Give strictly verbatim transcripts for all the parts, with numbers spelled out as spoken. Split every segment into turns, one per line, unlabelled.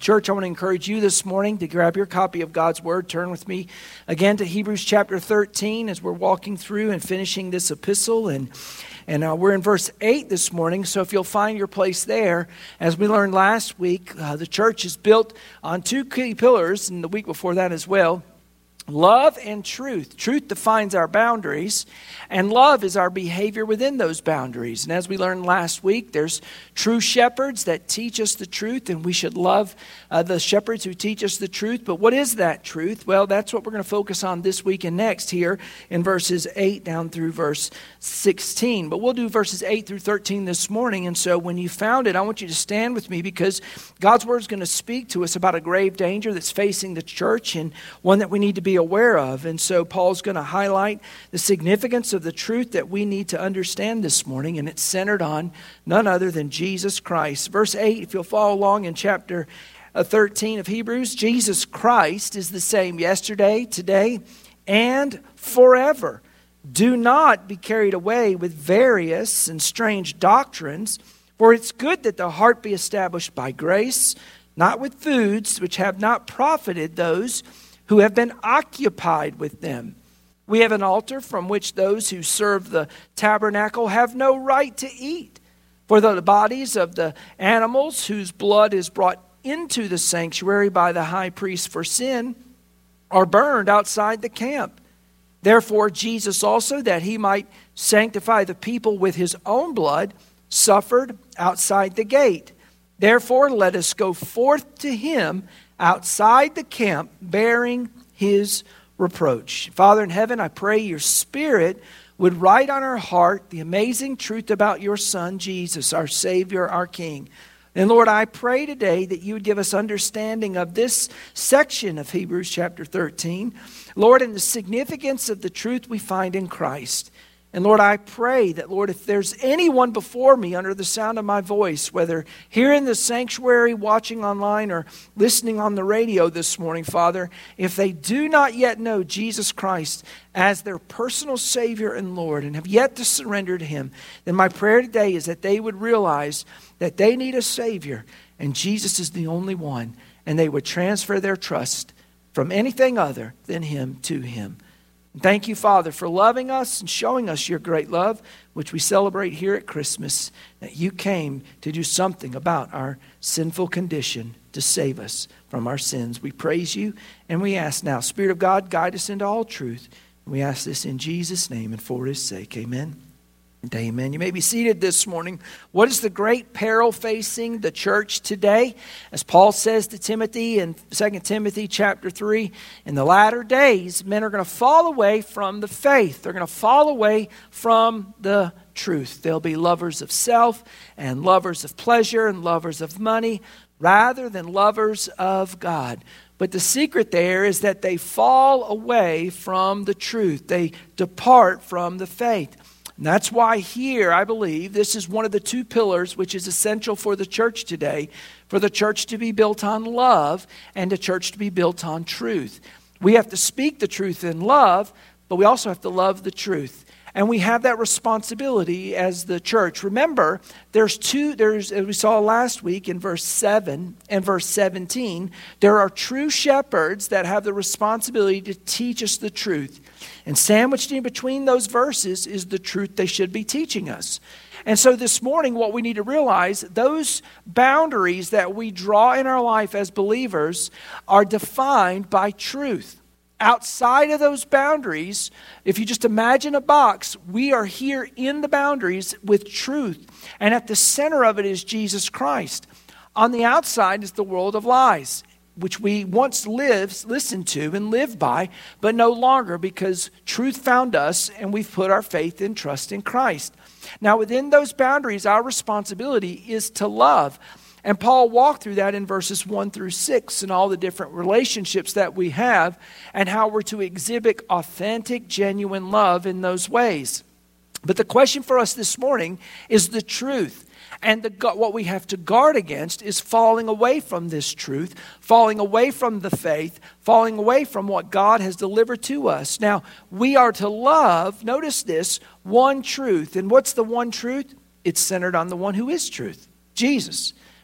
Church, I want to encourage you this morning to grab your copy of God's Word. Turn with me again to Hebrews chapter thirteen as we're walking through and finishing this epistle. And, and uh, we're in verse eight this morning, so if you'll find your place there. As we learned last week, uh, the church is built on two key pillars, and the week before that as well. Love and truth. Truth defines our boundaries, and love is our behavior within those boundaries. And as we learned last week, there's true shepherds that teach us the truth, and we should love uh, the shepherds who teach us the truth. But what is that truth? Well, that's what we're going to focus on this week and next here in verses eight down through verse sixteen. But we'll do verses eight through thirteen this morning. And so when you found it, I want you to stand with me, because God's Word is going to speak to us about a grave danger that's facing the church, and one that we need to be aware of. And so Paul's going to highlight the significance of the truth that we need to understand this morning, and it's centered on none other than Jesus Christ. Verse eight, if you'll follow along in chapter thirteen of Hebrews, Jesus Christ is the same yesterday, today, and forever. Do not be carried away with various and strange doctrines, for it's good that the heart be established by grace, not with foods which have not profited those who have been occupied with them. We have an altar from which those who serve the tabernacle have no right to eat. For the bodies of the animals whose blood is brought into the sanctuary by the high priest for sin are burned outside the camp. Therefore Jesus also, that he might sanctify the people with his own blood, suffered outside the gate. Therefore let us go forth to him outside the camp, bearing his reproach. Father in heaven, I pray your Spirit would write on our heart the amazing truth about your Son, Jesus, our Savior, our King. And Lord, I pray today that you would give us understanding of this section of Hebrews chapter thirteen, Lord, and the significance of the truth we find in Christ. And Lord, I pray that, Lord, if there's anyone before me under the sound of my voice, whether here in the sanctuary, watching online, or listening on the radio this morning, Father, if they do not yet know Jesus Christ as their personal Savior and Lord and have yet to surrender to him, then my prayer today is that they would realize that they need a Savior and Jesus is the only one, and they would transfer their trust from anything other than him to him. Thank you, Father, for loving us and showing us your great love, which we celebrate here at Christmas, that you came to do something about our sinful condition to save us from our sins. We praise you, and we ask now, Spirit of God, guide us into all truth. We ask this in Jesus' name and for his sake. Amen. And amen. You may be seated this morning. What is the great peril facing the church today? As Paul says to Timothy in Second Timothy chapter three, in the latter days, men are going to fall away from the faith. They're going to fall away from the truth. They'll be lovers of self and lovers of pleasure and lovers of money rather than lovers of God. But the secret there is that they fall away from the truth. They depart from the faith. And that's why here, I believe, this is one of the two pillars which is essential for the church today, for the church to be built on love and the church to be built on truth. We have to speak the truth in love, but we also have to love the truth. And we have that responsibility as the church. Remember, there's two, there's, as we saw last week in verse seven and verse seventeen, there are true shepherds that have the responsibility to teach us the truth. And sandwiched in between those verses is the truth they should be teaching us. And so this morning, what we need to realize, those boundaries that we draw in our life as believers are defined by truth. Outside of those boundaries, if you just imagine a box, we are here in the boundaries with truth. And at the center of it is Jesus Christ. On the outside is the world of lies, which we once lived, listened to and lived by, but no longer, because truth found us and we've put our faith and trust in Christ. Now within those boundaries, our responsibility is to love. And Paul walked through that in verses one through six and all the different relationships that we have and how we're to exhibit authentic, genuine love in those ways. But the question for us this morning is the truth. And the, what we have to guard against is falling away from this truth, falling away from the faith, falling away from what God has delivered to us. Now, we are to love, notice this, one truth. And what's the one truth? It's centered on the one who is truth, Jesus.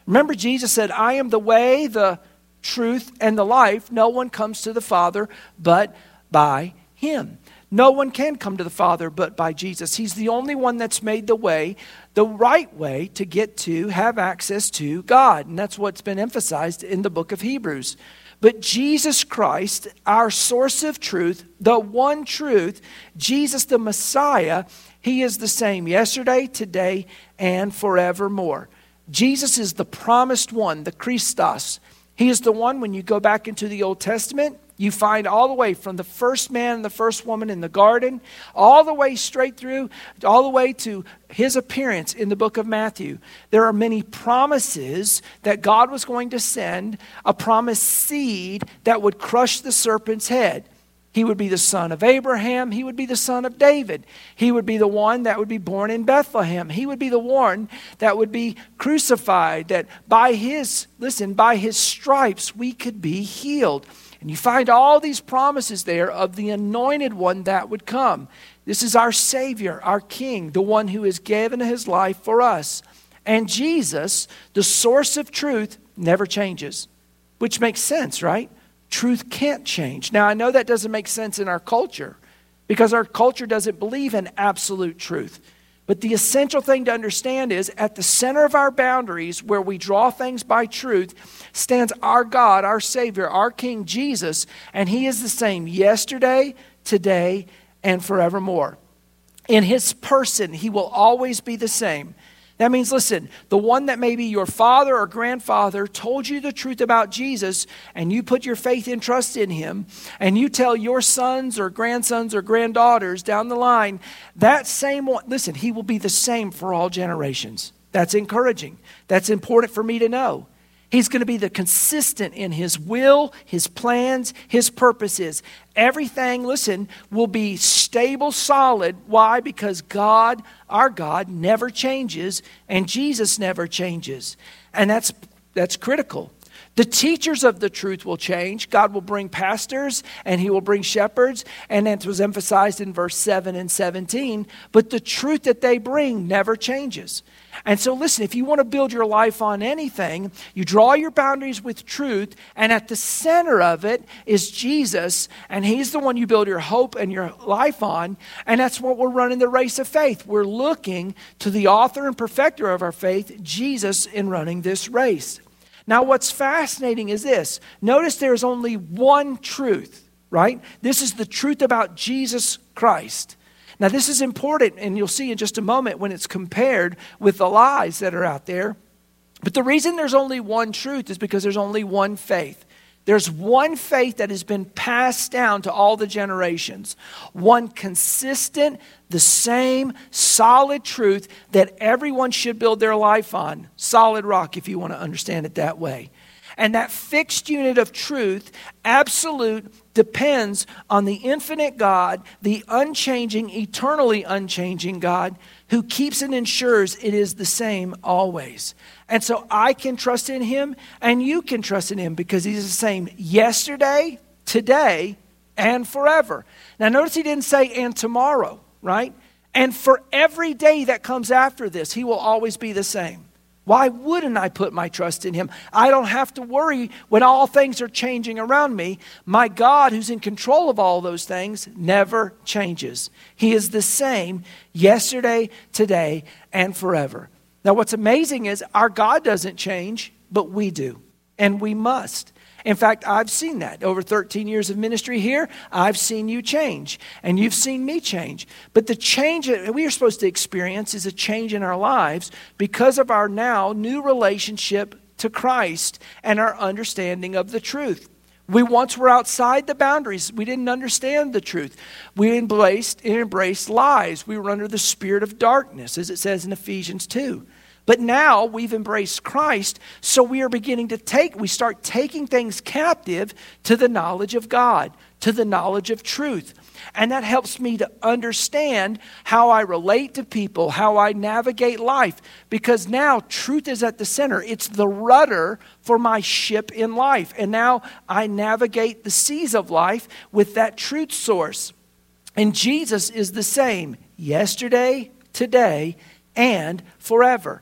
Remember, Jesus said, I am the way, the truth, and the life. No one comes to the Father but by him. No one can come to the Father but by Jesus. He's the only one that's made the way, the right way to get to, have access to God. And that's what's been emphasized in the book of Hebrews. But Jesus Christ, our source of truth, the one truth, Jesus the Messiah, he is the same yesterday, today, and forevermore. Jesus is the promised one, the Christos. He is the one, when you go back into the Old Testament, you find all the way from the first man and the first woman in the garden, all the way straight through, all the way to his appearance in the book of Matthew. There are many promises that God was going to send, a promised seed that would crush the serpent's head. He would be the son of Abraham. He would be the son of David. He would be the one that would be born in Bethlehem. He would be the one that would be crucified, that by his, listen, by his stripes we could be healed. And you find all these promises there of the anointed one that would come. This is our Savior, our King, the one who has given his life for us. And Jesus, the source of truth, never changes, which makes sense, right? Truth can't change. Now, I know that doesn't make sense in our culture because our culture doesn't believe in absolute truth. But the essential thing to understand is at the center of our boundaries where we draw things by truth stands our God, our Savior, our King Jesus, and he is the same yesterday, today, and forevermore. In his person, he will always be the same. That means, listen, the one that maybe your father or grandfather told you the truth about Jesus and you put your faith and trust in him and you tell your sons or grandsons or granddaughters down the line, that same one, listen, he will be the same for all generations. That's encouraging. That's important for me to know. He's going to be the consistent in his will, his plans, his purposes. Everything, listen, will be stable, solid. Why? Because God, our God, never changes and Jesus never changes. And that's that's critical. The teachers of the truth will change. God will bring pastors and he will bring shepherds. And that was emphasized in verse seven and seventeen. But the truth that they bring never changes. And so listen, if you want to build your life on anything, you draw your boundaries with truth, and at the center of it is Jesus, and he's the one you build your hope and your life on, and that's what we're running the race of faith. We're looking to the author and perfecter of our faith, Jesus, in running this race. Now, what's fascinating is this. Notice there's only one truth, right? This is the truth about Jesus Christ. Now, this is important, and you'll see in just a moment when it's compared with the lies that are out there. But the reason there's only one truth is because there's only one faith. There's one faith that has been passed down to all the generations. One consistent, the same, solid truth that everyone should build their life on. Solid rock, if you want to understand it that way. And that fixed unit of truth, absolute, depends on the infinite God, the unchanging, eternally unchanging God, who keeps and ensures it is the same always. And so I can trust in him, and you can trust in him because he's the same yesterday, today, and forever. Now notice he didn't say and tomorrow, right? And for every day that comes after this, he will always be the same. Why wouldn't I put my trust in him? I don't have to worry when all things are changing around me. My God, who's in control of all those things, never changes. He is the same yesterday, today, and forever. Now, what's amazing is our God doesn't change, but we do, and we must. In fact, I've seen that. Over thirteen years of ministry here, I've seen you change, and you've seen me change. But the change that we are supposed to experience is a change in our lives because of our now new relationship to Christ and our understanding of the truth. We once were outside the boundaries. We didn't understand the truth. We embraced, embraced lies. We were under the spirit of darkness, as it says in Ephesians two. But now we've embraced Christ, so we are beginning to take, we start taking things captive to the knowledge of God, to the knowledge of truth. And that helps me to understand how I relate to people, how I navigate life, because now truth is at the center. It's the rudder for my ship in life. And now I navigate the seas of life with that truth source. And Jesus is the same yesterday, today, and forever.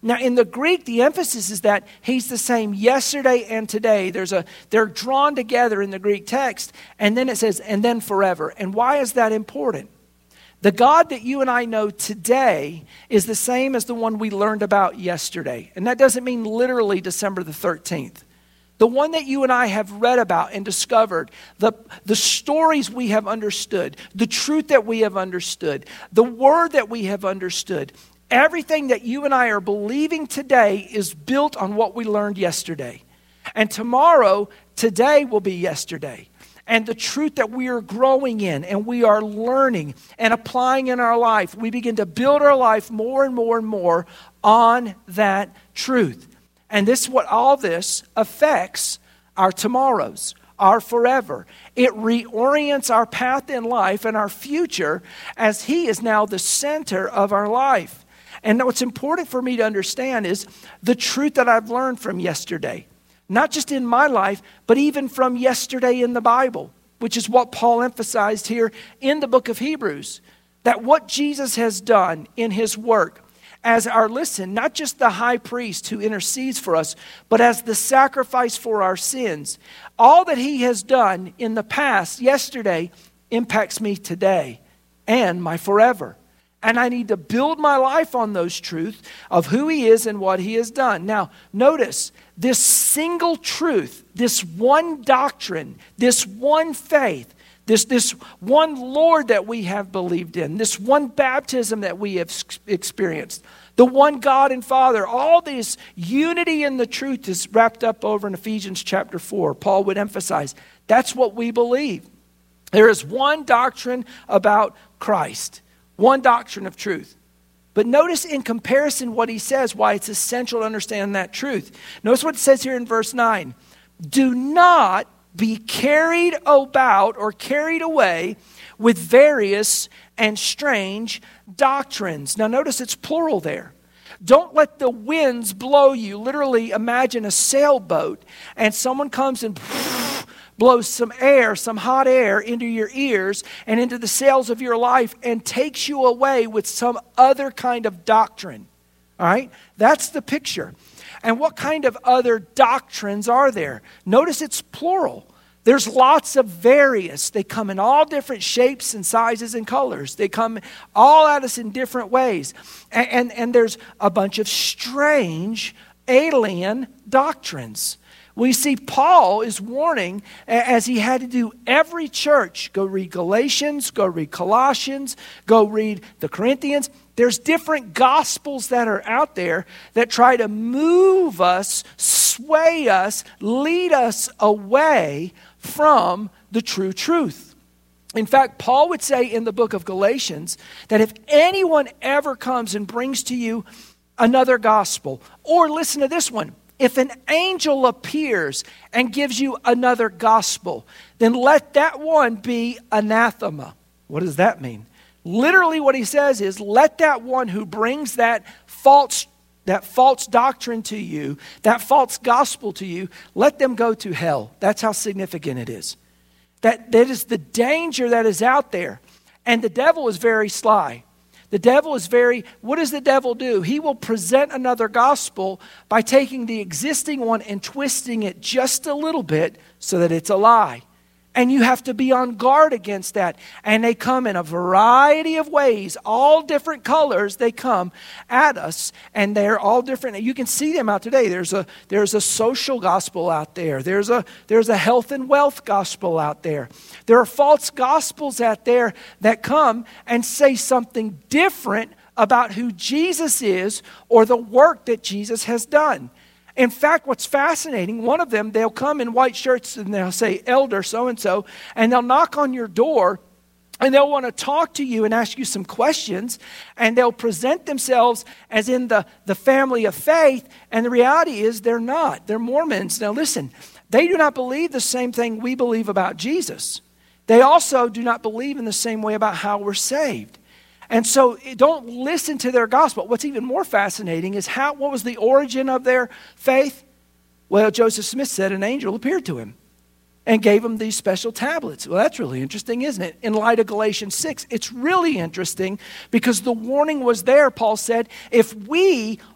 Now, in the Greek, the emphasis is that he's the same yesterday and today. There's a, they're drawn together in the Greek text, and then it says, and then forever. And why is that important? The God that you and I know today is the same as the one we learned about yesterday. And that doesn't mean literally December the thirteenth. The one that you and I have read about and discovered, the, the stories we have understood, the truth that we have understood, the word that we have understood, everything that you and I are believing today is built on what we learned yesterday. And tomorrow, today will be yesterday. And the truth that we are growing in and we are learning and applying in our life, we begin to build our life more and more and more on that truth. And this is what all this affects our tomorrows, our forever. It reorients our path in life and our future as He is now the center of our life. And what's important for me to understand is the truth that I've learned from yesterday. Not just in my life, but even from yesterday in the Bible, which is what Paul emphasized here in the book of Hebrews. That what Jesus has done in His work as our, listen, not just the high priest who intercedes for us, but as the sacrifice for our sins. All that He has done in the past, yesterday, impacts me today and my forever. And I need to build my life on those truths of who He is and what He has done. Now, notice, this single truth, this one doctrine, this one faith, this, this one Lord that we have believed in, this one baptism that we have experienced, the one God and Father, all this unity in the truth is wrapped up over in Ephesians chapter four. Paul would emphasize, that's what we believe. There is one doctrine about Christ. One doctrine of truth. But notice in comparison what he says, why it's essential to understand that truth. Notice what it says here in verse nine. Do not be carried about or carried away with various and strange doctrines. Now notice it's plural there. Don't let the winds blow you. Literally imagine a sailboat and someone comes and blows some air, some hot air into your ears and into the sails of your life and takes you away with some other kind of doctrine. All right? That's the picture. And what kind of other doctrines are there? Notice it's plural. There's lots of various. They come in all different shapes and sizes and colors. They come all at us in different ways. And, and, and there's a bunch of strange, alien doctrines. We see Paul is warning, as he had to do every church. Go read Galatians, go read Colossians, go read the Corinthians. There's different gospels that are out there that try to move us, sway us, lead us away from the true truth. In fact, Paul would say in the book of Galatians that if anyone ever comes and brings to you another gospel, or listen to this one, if an angel appears and gives you another gospel, then let that one be anathema. What does that mean? Literally what he says is, let that one who brings that false, that false doctrine to you, that false gospel to you, let them go to hell. That's how significant it is. That, that is the danger that is out there. And the devil is very sly. The devil is very, what does the devil do? He will present another gospel by taking the existing one and twisting it just a little bit so that it's a lie. And you have to be on guard against that. And they come in a variety of ways, all different colors. They come at us, and they're all different. You can see them out today. There's a there's a social gospel out there. There's a there's a health and wealth gospel out there. There are false gospels out there that come and say something different about who Jesus is or the work that Jesus has done. In fact, what's fascinating, one of them, they'll come in white shirts and they'll say, elder so-and-so, and they'll knock on your door and they'll want to talk to you and ask you some questions, and they'll present themselves as in the, the family of faith, and the reality is they're not. They're Mormons. Now listen, they do not believe the same thing we believe about Jesus. They also do not believe in the same way about how we're saved. And so don't listen to their gospel. What's even more fascinating is how, what was the origin of their faith? Well, Joseph Smith said an angel appeared to him and gave him these special tablets. Well, that's really interesting, isn't it? In light of Galatians six, it's really interesting because the warning was there, Paul said, if we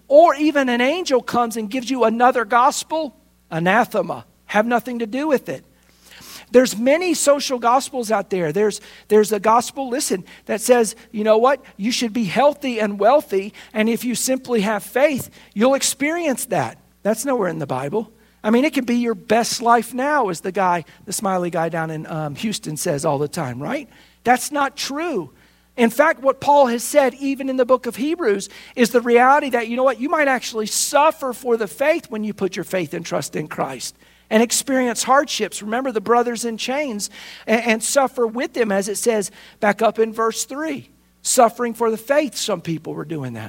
or even an angel comes and gives you another gospel, anathema. Have nothing to do with it. There's many social gospels out there. There's, there's a gospel, listen, that says, you know what? You should be healthy and wealthy, and if you simply have faith, you'll experience that. That's nowhere in the Bible. I mean, it can be your best life now, as the guy, the smiley guy down in um, Houston says all the time, right? That's not true. In fact, what Paul has said, even in the book of Hebrews, is the reality that, you know what, you might actually suffer for the faith when you put your faith and trust in Christ and experience hardships. Remember the brothers in chains and, and suffer with them, as it says back up in verse three. Suffering for the faith, some people were doing that.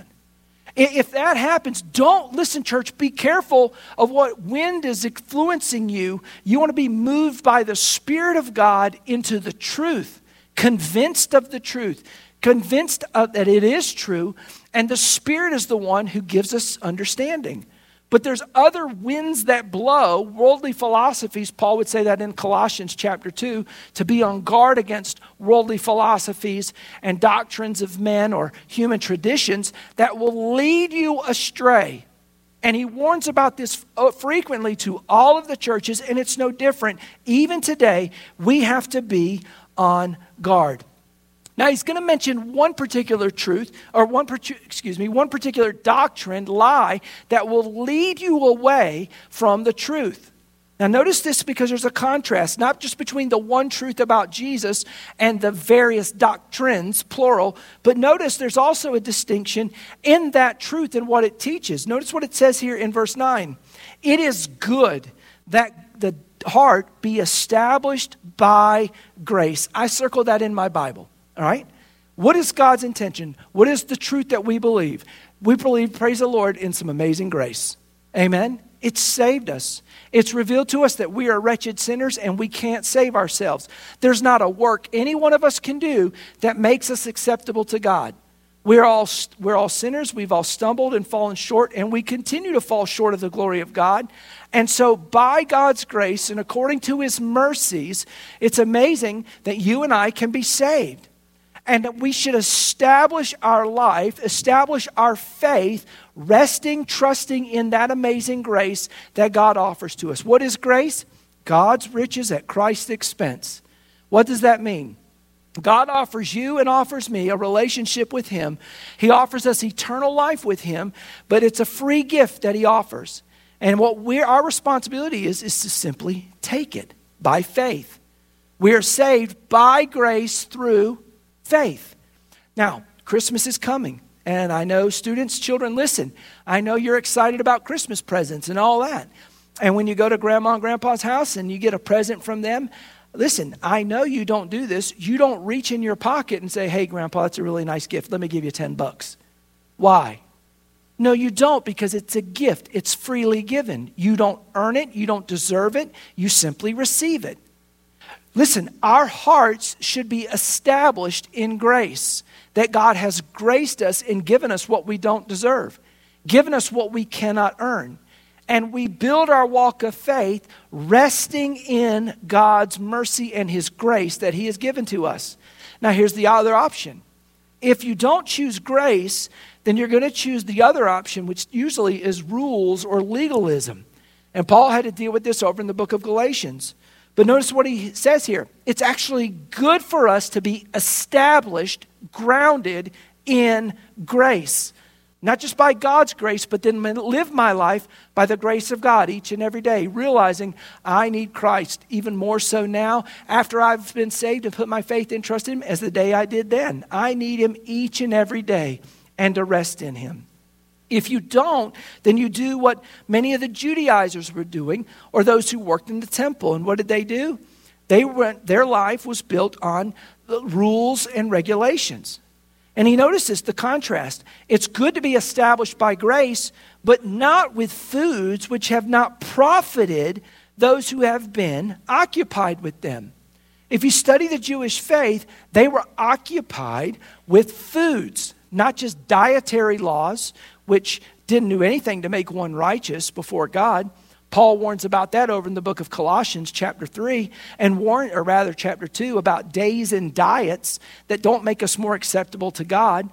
If that happens, don't, listen, church, be careful of what wind is influencing you. You want to be moved by the Spirit of God into the truth. Convinced of the truth, convinced of, that it is true, and the Spirit is the one who gives us understanding. But there's other winds that blow, worldly philosophies. Paul would say that in Colossians chapter two, to be on guard against worldly philosophies and doctrines of men or human traditions that will lead you astray. And he warns about this frequently to all of the churches, and it's no different. Even today, we have to be on guard. Now he's going to mention one particular truth, or one, excuse me, one particular doctrine, lie, that will lead you away from the truth. Now notice this, because there's a contrast, not just between the one truth about Jesus and the various doctrines, plural, but notice there's also a distinction in that truth and what it teaches. Notice what it says here in verse nine. It is good that the heart be established by grace. I circle that in my Bible, all right? What is God's intention? What is the truth that we believe? We believe, praise the Lord, in some amazing grace. Amen? It's saved us. It's revealed to us that we are wretched sinners and we can't save ourselves. There's not a work any one of us can do that makes us acceptable to God. We're all, we're all sinners. We've all stumbled and fallen short, and we continue to fall short of the glory of God. And so by God's grace and according to his mercies, it's amazing that you and I can be saved. And that we should establish our life, establish our faith, resting, trusting in that amazing grace that God offers to us. What is grace? God's riches at Christ's expense. What does that mean? God offers you and offers me a relationship with him. He offers us eternal life with him, but it's a free gift that he offers. And what we're, our responsibility is, is to simply take it by faith. We are saved by grace through faith. Now, Christmas is coming, and I know students, children, listen. I know you're excited about Christmas presents and all that. And when you go to Grandma and Grandpa's house and you get a present from them, listen, I know you don't do this. You don't reach in your pocket and say, hey, Grandpa, that's a really nice gift. Let me give you ten bucks. Why? No, you don't, because it's a gift. It's freely given. You don't earn it. You don't deserve it. You simply receive it. Listen, our hearts should be established in grace, that God has graced us and given us what we don't deserve, given us what we cannot earn. And we build our walk of faith resting in God's mercy and his grace that he has given to us. Now, here's the other option. If you don't choose grace, then you're going to choose the other option, which usually is rules or legalism. And Paul had to deal with this over in the book of Galatians. But notice what he says here. It's actually good for us to be established, grounded in grace. Not just by God's grace, but then live my life by the grace of God each and every day, realizing I need Christ even more so now after I've been saved and put my faith and trust in him as the day I did then. I need him each and every day and to rest in him. If you don't, then you do what many of the Judaizers were doing, or those who worked in the temple. And what did they do? They went, their life was built on the rules and regulations. And he notices the contrast. It's good to be established by grace, but not with foods which have not profited those who have been occupied with them. If you study the Jewish faith, they were occupied with foods, not just dietary laws, which didn't do anything to make one righteous before God. Paul warns about that over in the book of Colossians chapter three, and warn, or rather chapter two, about days and diets that don't make us more acceptable to God.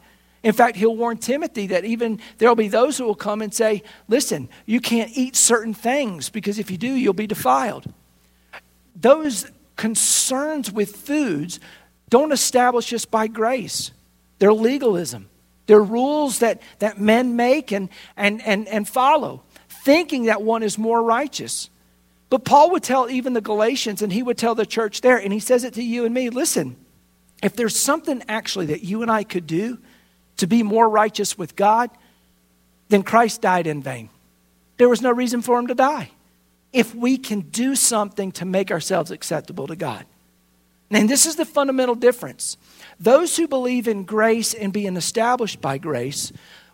In fact, he'll warn Timothy that even there'll be those who will come and say, listen, you can't eat certain things because if you do, you'll be defiled. Those concerns with foods don't establish us by grace. They're legalism. They're rules that, that men make and, and, and, and follow, thinking that one is more righteous. But Paul would tell even the Galatians, and he would tell the church there, and he says it to you and me, listen, if there's something actually that you and I could do to be more righteous with God, then Christ died in vain. There was no reason for him to die. If we can do something to make ourselves acceptable to God. And this is the fundamental difference. Those who believe in grace and being established by grace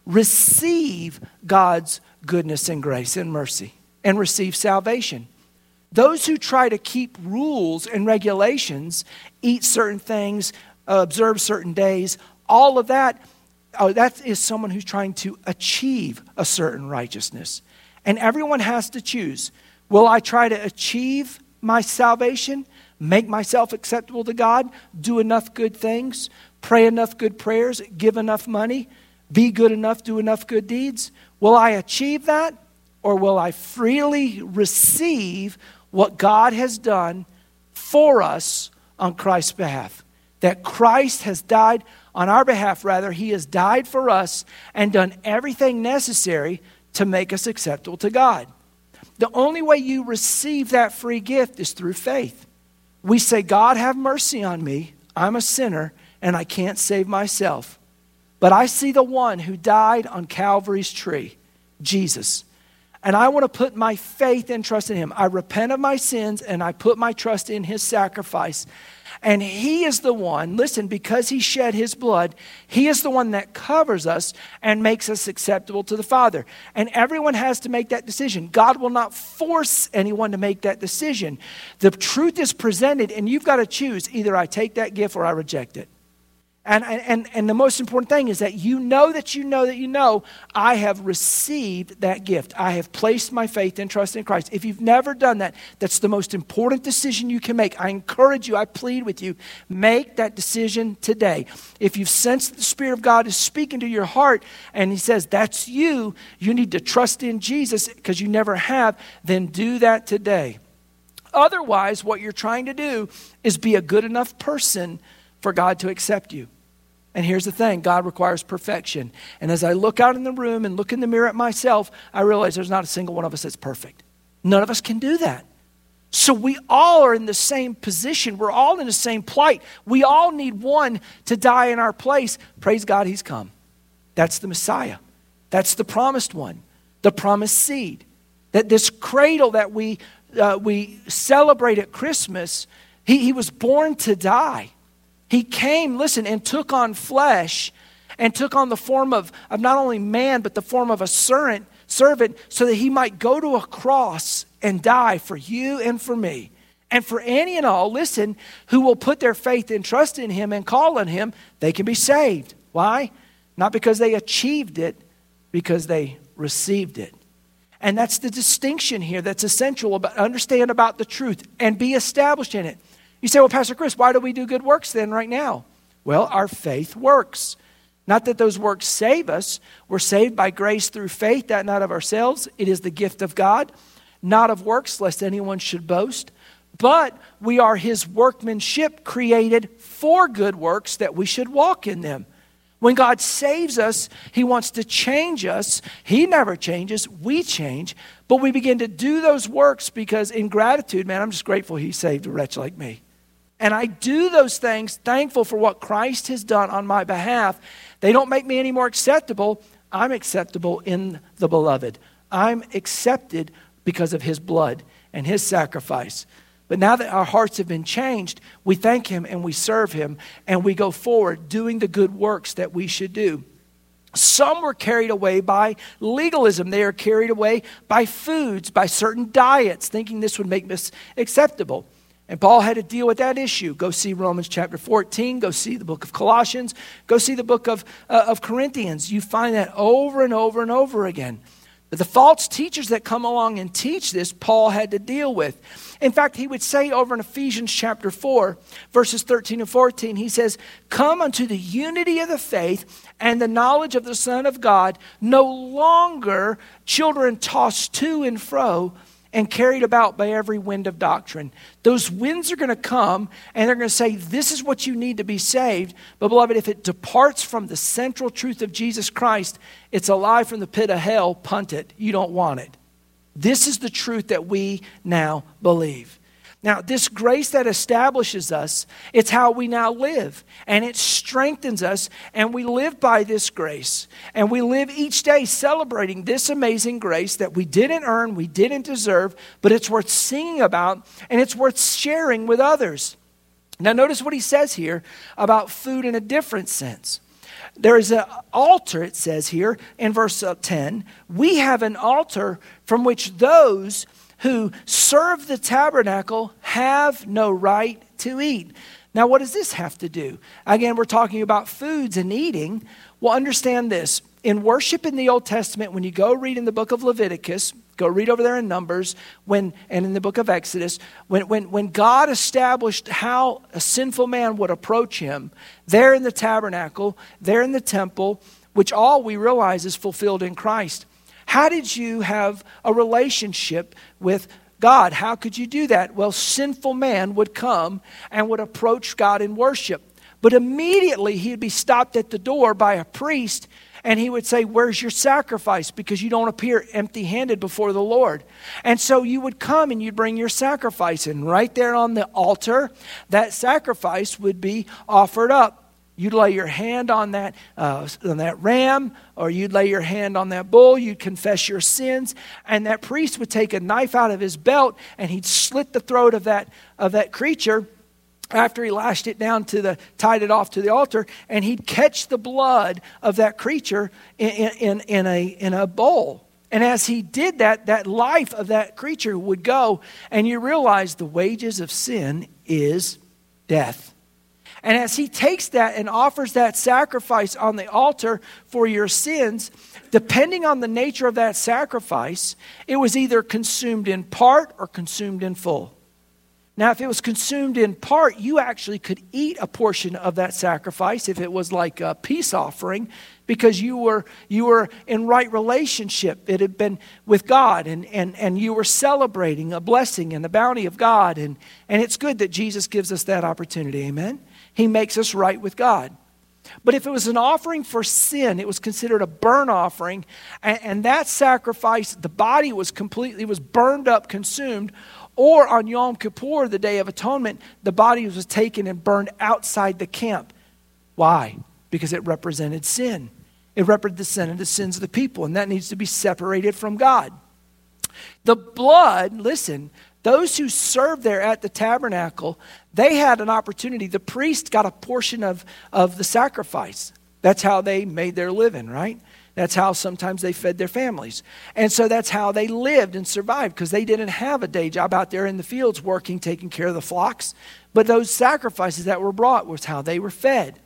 receive God's goodness and grace and mercy and receive salvation. Those who try to keep rules and regulations, eat certain things, uh, observe certain days, all of that, oh, that is someone who's trying to achieve a certain righteousness. And everyone has to choose. Will I try to achieve my salvation, make myself acceptable to God, do enough good things, pray enough good prayers, give enough money, be good enough, do enough good deeds? Will I achieve that, or will I freely receive what God has done for us on Christ's behalf? That Christ has died on our behalf, rather, he has died for us and done everything necessary to make us acceptable to God. The only way you receive that free gift is through faith. We say, God, have mercy on me. I'm a sinner and I can't save myself. But I see the one who died on Calvary's tree, Jesus. And I want to put my faith and trust in him. I repent of my sins and I put my trust in his sacrifice. And he is the one, listen, because he shed his blood, he is the one that covers us and makes us acceptable to the Father. And everyone has to make that decision. God will not force anyone to make that decision. The truth is presented and you've got to choose. Either I take that gift or I reject it. And, and, and the most important thing is that you know that you know that you know, I have received that gift. I have placed my faith and trust in Christ. If you've never done that, that's the most important decision you can make. I encourage you, I plead with you, make that decision today. If you've sensed the Spirit of God is speaking to your heart and he says, that's you, you need to trust in Jesus because you never have, then do that today. Otherwise, what you're trying to do is be a good enough person for God to accept you. And here's the thing, God requires perfection. And as I look out in the room and look in the mirror at myself, I realize there's not a single one of us that's perfect. None of us can do that. So we all are in the same position. We're all in the same plight. We all need one to die in our place. Praise God, he's come. That's the Messiah. That's the promised one, the promised seed. That this cradle that we, uh, we celebrate at Christmas, he, he was born to die. He came, listen, and took on flesh and took on the form of, of not only man, but the form of a servant, servant so that he might go to a cross and die for you and for me. And for any and all, listen, who will put their faith and trust in him and call on him, they can be saved. Why? Not because they achieved it, because they received it. And that's the distinction here that's essential about understand about the truth and be established in it. You say, well, Pastor Chris, why do we do good works then right now? Well, our faith works. Not that those works save us. We're saved by grace through faith, that not of ourselves. It is the gift of God, not of works, lest anyone should boast. But we are his workmanship created for good works that we should walk in them. When God saves us, he wants to change us. He never changes. We change. But we begin to do those works because in gratitude, man, I'm just grateful he saved a wretch like me. And I do those things thankful for what Christ has done on my behalf. They don't make me any more acceptable. I'm acceptable in the beloved. I'm accepted because of his blood and his sacrifice. But now that our hearts have been changed, we thank him and we serve him and we go forward doing the good works that we should do. Some were carried away by legalism. They are carried away by foods, by certain diets, thinking this would make us acceptable. And Paul had to deal with that issue. Go see Romans chapter fourteen. Go see the book of Colossians. Go see the book of, uh, of Corinthians. You find that over and over and over again. But the false teachers that come along and teach this, Paul had to deal with. In fact, he would say over in Ephesians chapter four, verses thirteen and fourteen, he says, "Come unto the unity of the faith and the knowledge of the Son of God, no longer children tossed to and fro and carried about by every wind of doctrine." Those winds are going to come and they're going to say, this is what you need to be saved. But beloved, if it departs from the central truth of Jesus Christ, it's a lie from the pit of hell. Punt it. You don't want it. This is the truth that we now believe. Now, this grace that establishes us, it's how we now live. And it strengthens us, and we live by this grace. And we live each day celebrating this amazing grace that we didn't earn, we didn't deserve, but it's worth singing about, and it's worth sharing with others. Now, notice what he says here about food in a different sense. There is an altar, it says here in verse ten. We have an altar from which those who serve the tabernacle have no right to eat. Now, what does this have to do? Again, we're talking about foods and eating. Well, understand this. In worship in the Old Testament, when you go read in the book of Leviticus, go read over there in Numbers, when and in the book of Exodus, when, when, when God established how a sinful man would approach him, there in the tabernacle, there in the temple, which all we realize is fulfilled in Christ. How did you have a relationship with God? How could you do that? Well, sinful man would come and would approach God in worship. But immediately he'd be stopped at the door by a priest, and he would say, "Where's your sacrifice? Because you don't appear empty-handed before the Lord." And so you would come and you'd bring your sacrifice. And right there on the altar, that sacrifice would be offered up. You'd lay your hand on that, uh, on that ram, or you'd lay your hand on that bull. You'd confess your sins, and that priest would take a knife out of his belt, and he'd slit the throat of that of that creature after he lashed it down to the, tied it off to the altar, and he'd catch the blood of that creature in, in, in a in a bowl. And as he did that, that life of that creature would go, and you realize the wages of sin is death. And as he takes that and offers that sacrifice on the altar for your sins, depending on the nature of that sacrifice, it was either consumed in part or consumed in full. Now, if it was consumed in part, you actually could eat a portion of that sacrifice if it was like a peace offering, because you were you were in right relationship. It had been with God, and, and, and you were celebrating a blessing and the bounty of God. And, and it's good that Jesus gives us that opportunity. Amen? He makes us right with God. But if it was an offering for sin, it was considered a burnt offering. And, and that sacrifice, the body was completely, was burned up, consumed. Or on Yom Kippur, the Day of Atonement, the body was taken and burned outside the camp. Why? Because it represented sin. It represented the sins of the people, and that needs to be separated from God. The blood, listen, those who served there at the tabernacle, they had an opportunity. The priest got a portion of, of the sacrifice. That's how they made their living, right? That's how sometimes they fed their families. And so that's how they lived and survived, because they didn't have a day job out there in the fields working, taking care of the flocks. But those sacrifices that were brought was how they were fed.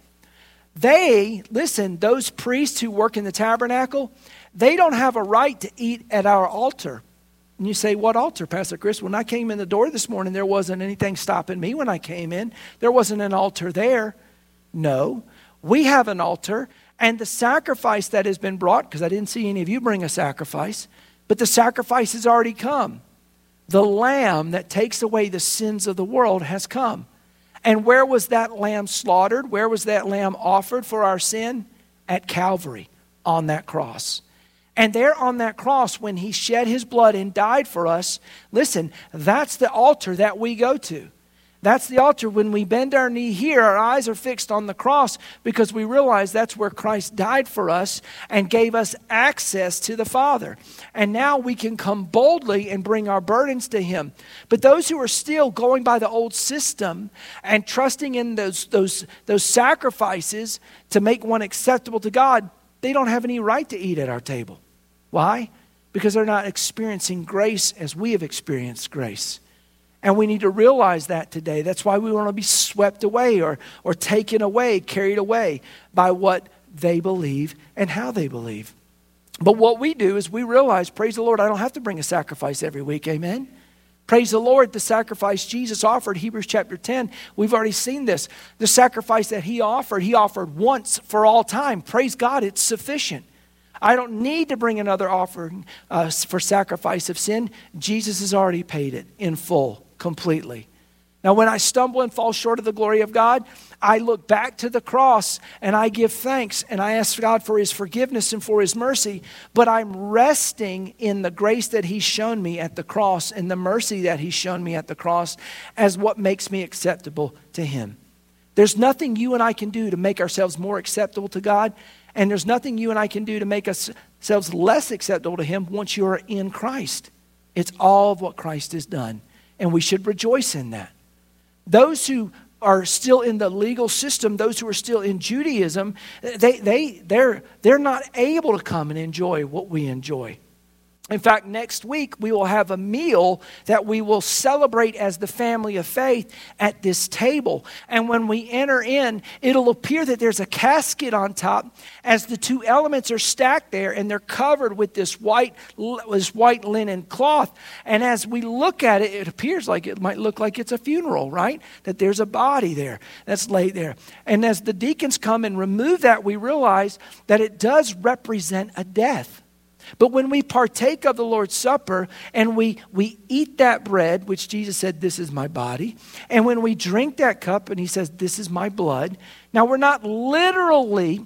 They, listen, those priests who work in the tabernacle, they don't have a right to eat at our altar. And you say, what altar, Pastor Chris? When I came in the door this morning, there wasn't anything stopping me when I came in. There wasn't an altar there. No, we have an altar. And the sacrifice that has been brought, because I didn't see any of you bring a sacrifice, but the sacrifice has already come. The lamb that takes away the sins of the world has come. And where was that lamb slaughtered? Where was that lamb offered for our sin? At Calvary, on that cross. And there on that cross, when he shed his blood and died for us, listen, that's the altar that we go to. That's the altar. When we bend our knee here, our eyes are fixed on the cross, because we realize that's where Christ died for us and gave us access to the Father. And now we can come boldly and bring our burdens to him. But those who are still going by the old system and trusting in those, those, those sacrifices to make one acceptable to God, they don't have any right to eat at our table. Why? Because they're not experiencing grace as we have experienced grace. And we need to realize that today. That's why we want to be swept away or, or taken away, carried away by what they believe and how they believe. But what we do is we realize, praise the Lord, I don't have to bring a sacrifice every week, amen? Praise the Lord, the sacrifice Jesus offered, Hebrews chapter ten, we've already seen this. The sacrifice that he offered, he offered once for all time. Praise God, it's sufficient. I don't need to bring another offering uh, for sacrifice of sin. Jesus has already paid it in full, completely. Now, when I stumble and fall short of the glory of God, I look back to the cross and I give thanks and I ask God for his forgiveness and for his mercy. But I'm resting in the grace that he's shown me at the cross and the mercy that he's shown me at the cross as what makes me acceptable to him. There's nothing you and I can do to make ourselves more acceptable to God. And there's nothing you and I can do to make ourselves less acceptable to him once you are in Christ. It's all of what Christ has done. And we should rejoice in that. Those who are still in the legal system, those who are still in Judaism, they, they, they're, they're not able to come and enjoy what we enjoy. In fact, next week we will have a meal that we will celebrate as the family of faith at this table. And when we enter in, it'll appear that there's a casket on top as the two elements are stacked there and they're covered with this white, this white linen cloth. And as we look at it, it appears like it might look like it's a funeral, right? That there's a body there that's laid there. And as the deacons come and remove that, we realize that it does represent a death. But when we partake of the Lord's Supper and we, we eat that bread, which Jesus said, this is my body, and when we drink that cup and he says, this is my blood, now we're not literally,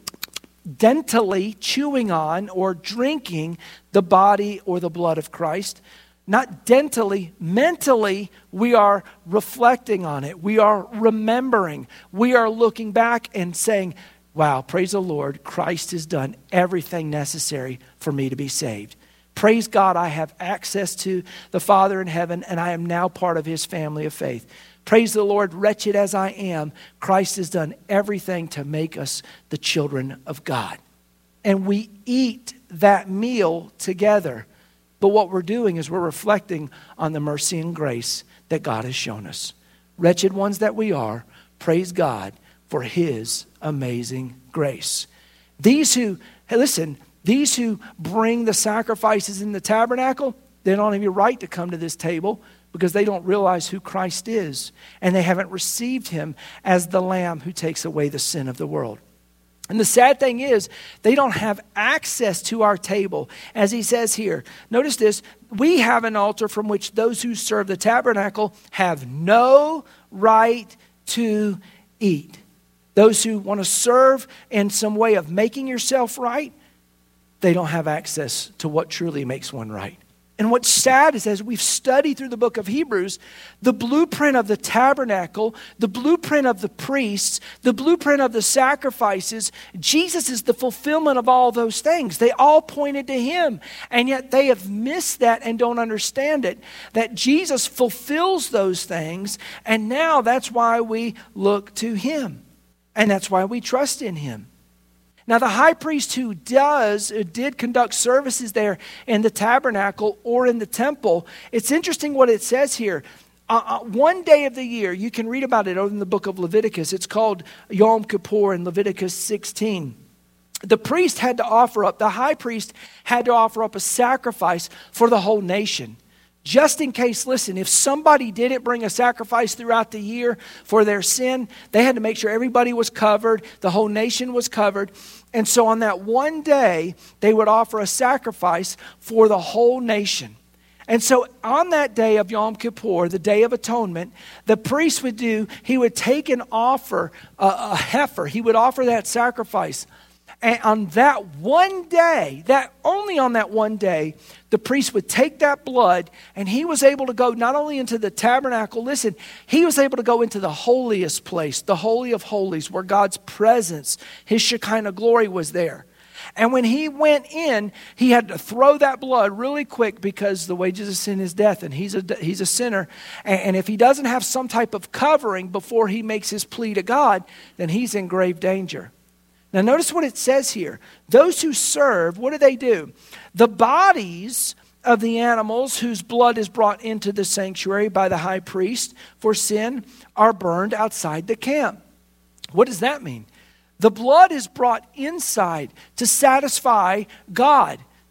dentally chewing on or drinking the body or the blood of Christ. Not dentally, mentally, we are reflecting on it. We are remembering. We are looking back and saying, wow, praise the Lord, Christ has done everything necessary for me to be saved. Praise God, I have access to the Father in heaven, and I am now part of his family of faith. Praise the Lord, wretched as I am, Christ has done everything to make us the children of God. And we eat that meal together. But what we're doing is we're reflecting on the mercy and grace that God has shown us. Wretched ones that we are, praise God for his amazing grace. These who, hey, listen, these who bring the sacrifices in the tabernacle, they don't have any right to come to this table because they don't realize who Christ is. And they haven't received him as the Lamb who takes away the sin of the world. And the sad thing is, they don't have access to our table. As he says here, notice this, we have an altar from which those who serve the tabernacle have no right to eat. Those who want to serve in some way of making yourself right, they don't have access to what truly makes one right. And what's sad is as we've studied through the book of Hebrews, the blueprint of the tabernacle, the blueprint of the priests, the blueprint of the sacrifices, Jesus is the fulfillment of all those things. They all pointed to him. And yet they have missed that and don't understand it. That Jesus fulfills those things. And now that's why we look to him. And that's why we trust in him. Now, the high priest who does, who did conduct services there in the tabernacle or in the temple, it's interesting what it says here. Uh, uh, one day of the year, you can read about it over in the book of Leviticus. It's called Yom Kippur in Leviticus sixteen. The priest had to offer up, the high priest had to offer up a sacrifice for the whole nation. Just in case, listen, if somebody didn't bring a sacrifice throughout the year for their sin, they had to make sure everybody was covered, the whole nation was covered. And so on that one day, they would offer a sacrifice for the whole nation. And so on that day of Yom Kippur, the Day of Atonement, the priest would do, he would take and offer a, a heifer. He would offer that sacrifice. And on that one day, that only on that one day, the priest would take that blood and he was able to go not only into the tabernacle, listen, he was able to go into the holiest place, the Holy of Holies, where God's presence, his Shekinah glory was there. And when he went in, he had to throw that blood really quick because the wages of sin is death and he's a, he's a sinner. And, and if he doesn't have some type of covering before he makes his plea to God, then he's in grave danger. Now notice what it says here. Those who serve, what do they do? The bodies of the animals whose blood is brought into the sanctuary by the high priest for sin are burned outside the camp. What does that mean? The blood is brought inside to satisfy God.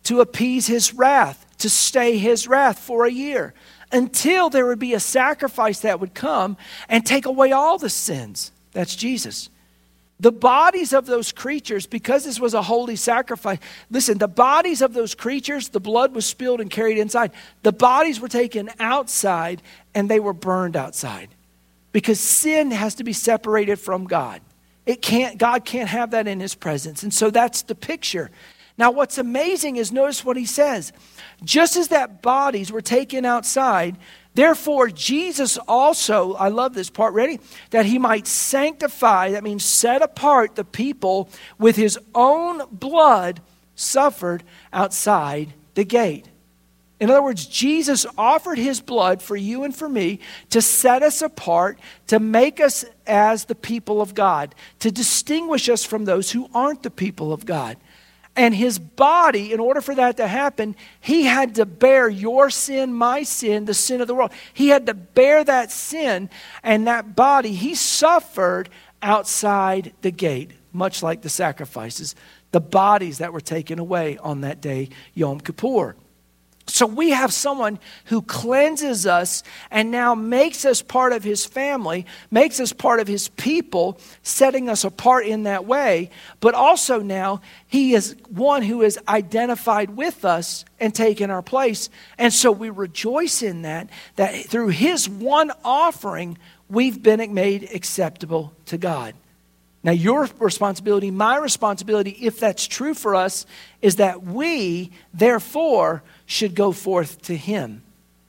to appease his wrath, to stay his wrath for a year, until there would be a sacrifice that would come and take away all the sins. That's Jesus. The bodies of those creatures, because this was a holy sacrifice, listen, the bodies of those creatures, the blood was spilled and carried inside. The bodies were taken outside and they were burned outside. Because sin has to be separated from God. It can't, God can't have that in his presence. And so that's the picture. Now what's amazing is notice what he says. Just as that bodies were taken outside, therefore, Jesus also, I love this part, ready? That he might sanctify, that means set apart the people with his own blood suffered outside the gate. In other words, Jesus offered his blood for you and for me to set us apart, to make us as the people of God, to distinguish us from those who aren't the people of God. And his body, in order for that to happen, he had to bear your sin, my sin, the sin of the world. He had to bear that sin, and that body, he suffered outside the gate, much like the sacrifices, the bodies that were taken away on that day, Yom Kippur. So we have someone who cleanses us and now makes us part of his family, makes us part of his people, setting us apart in that way. But also now he is one who is identified with us and taken our place. And so we rejoice in that, that through his one offering, we've been made acceptable to God. Now, your responsibility, my responsibility, if that's true for us, is that we, therefore, should go forth to him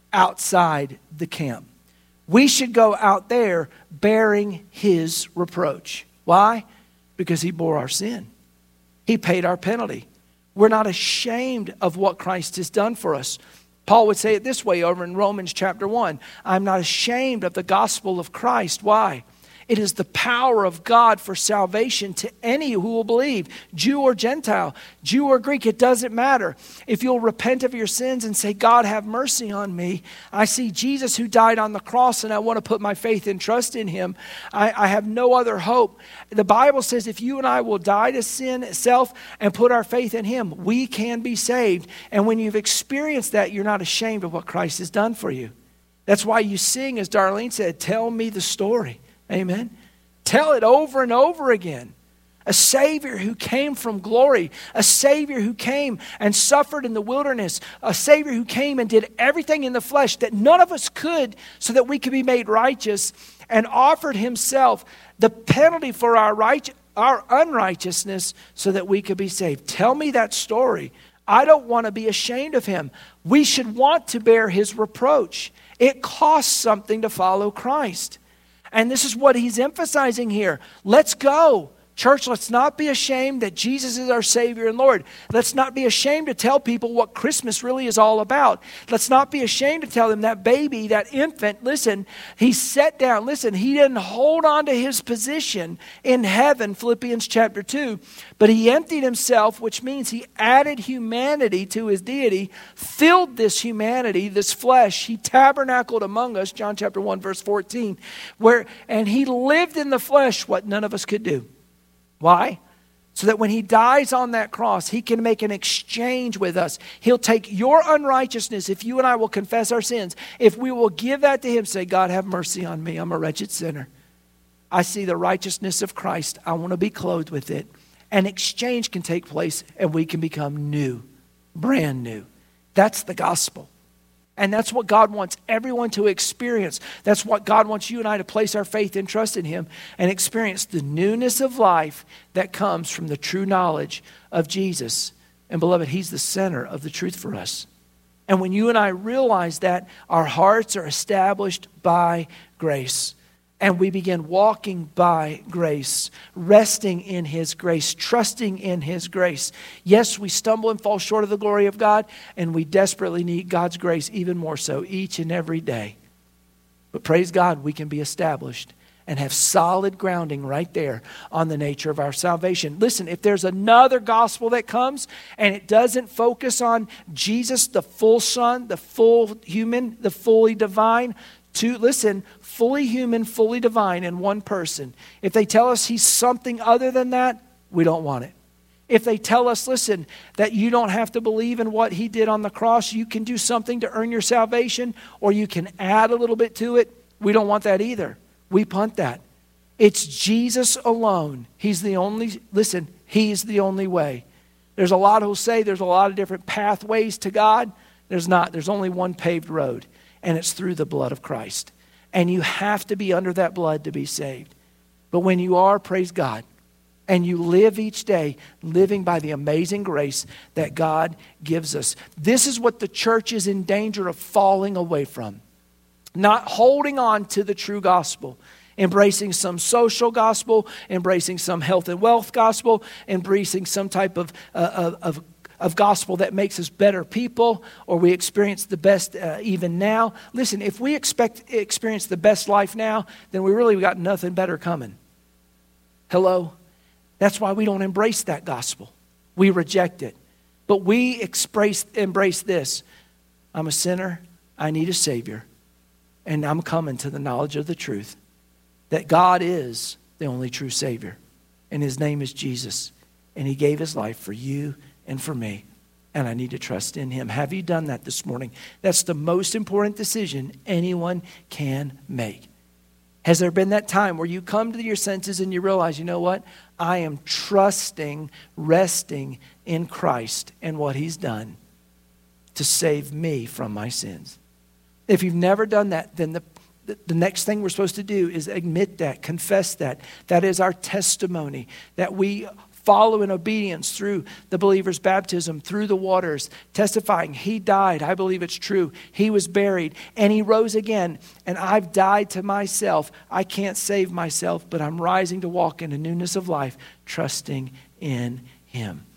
outside the camp. We should go out there bearing his reproach. Why? Because he bore our sin. He paid our penalty. We're not ashamed of what Christ has done for us. Paul would say it this way over in Romans chapter one. I'm not ashamed of the gospel of Christ. Why? It is the power of God for salvation to any who will believe, Jew or Gentile, Jew or Greek, it doesn't matter. If you'll repent of your sins and say, God, have mercy on me. I see Jesus who died on the cross and I want to put my faith and trust in him. I, I have no other hope. The Bible says if you and I will die to sin itself and put our faith in him, we can be saved. And when you've experienced that, you're not ashamed of what Christ has done for you. That's why you sing, as Darlene said, tell me the story. Amen. Tell it over and over again. A Savior who came from glory. A Savior who came and suffered in the wilderness. A Savior who came and did everything in the flesh that none of us could so that we could be made righteous, and offered himself the penalty for our right, our unrighteousness so that we could be saved. Tell me that story. I don't want to be ashamed of him. We should want to bear his reproach. It costs something to follow Christ. And this is what he's emphasizing here. Let's go. Church, let's not be ashamed that Jesus is our Savior and Lord. Let's not be ashamed to tell people what Christmas really is all about. Let's not be ashamed to tell them that baby, that infant, listen, he sat down. Listen, he didn't hold on to his position in heaven, Philippians chapter two, but he emptied himself, which means he added humanity to his deity, filled this humanity, this flesh. He tabernacled among us, John chapter one, verse fourteen, where, and he lived in the flesh what none of us could do. Why? So that when he dies on that cross, he can make an exchange with us. He'll take your unrighteousness if you and I will confess our sins. If we will give that to him, say, God, have mercy on me. I'm a wretched sinner. I see the righteousness of Christ. I want to be clothed with it. An exchange can take place and we can become new, brand new. That's the gospel. And that's what God wants everyone to experience. That's what God wants you and I to place our faith and trust in him and experience the newness of life that comes from the true knowledge of Jesus. And beloved, he's the center of the truth for us. And when you and I realize that, our hearts are established by grace. And we begin walking by grace, resting in his grace, trusting in his grace. Yes, we stumble and fall short of the glory of God, and we desperately need God's grace even more so each and every day. But praise God, we can be established and have solid grounding right there on the nature of our salvation. Listen, if there's another gospel that comes and it doesn't focus on Jesus, the full Son, the full human, the fully divine, to listen, fully human, fully divine in one person. If they tell us he's something other than that, we don't want it. If they tell us, listen, that you don't have to believe in what he did on the cross, you can do something to earn your salvation, or you can add a little bit to it, we don't want that either. We punt that. It's Jesus alone. He's the only, listen, he's the only way. There's a lot who'll say there's a lot of different pathways to God. There's not. There's only one paved road, and it's through the blood of Christ. And you have to be under that blood to be saved. But when you are, praise God, and you live each day living by the amazing grace that God gives us. This is what the church is in danger of falling away from. Not holding on to the true gospel. Embracing some social gospel, embracing some health and wealth gospel, embracing some type of, uh, of, of, of gospel that makes us better people, or we experience the best uh, even now. Listen, if we expect experience the best life now, then we really got nothing better coming. Hello? That's why we don't embrace that gospel. We reject it. But we express, embrace this. I'm a sinner. I need a Savior. And I'm coming to the knowledge of the truth that God is the only true Savior. And his name is Jesus. And he gave his life for you and for me. And I need to trust in him. Have you done that this morning? That's the most important decision anyone can make. Has there been that time where you come to your senses and you realize, you know what? I am trusting, resting in Christ and what he's done to save me from my sins. If you've never done that, then the, the, the next thing we're supposed to do is admit that, confess that. That is our testimony, that we follow in obedience through the believer's baptism, through the waters, testifying he died. I believe it's true. He was buried and he rose again. And I've died to myself. I can't save myself, but I'm rising to walk in a newness of life, trusting in him.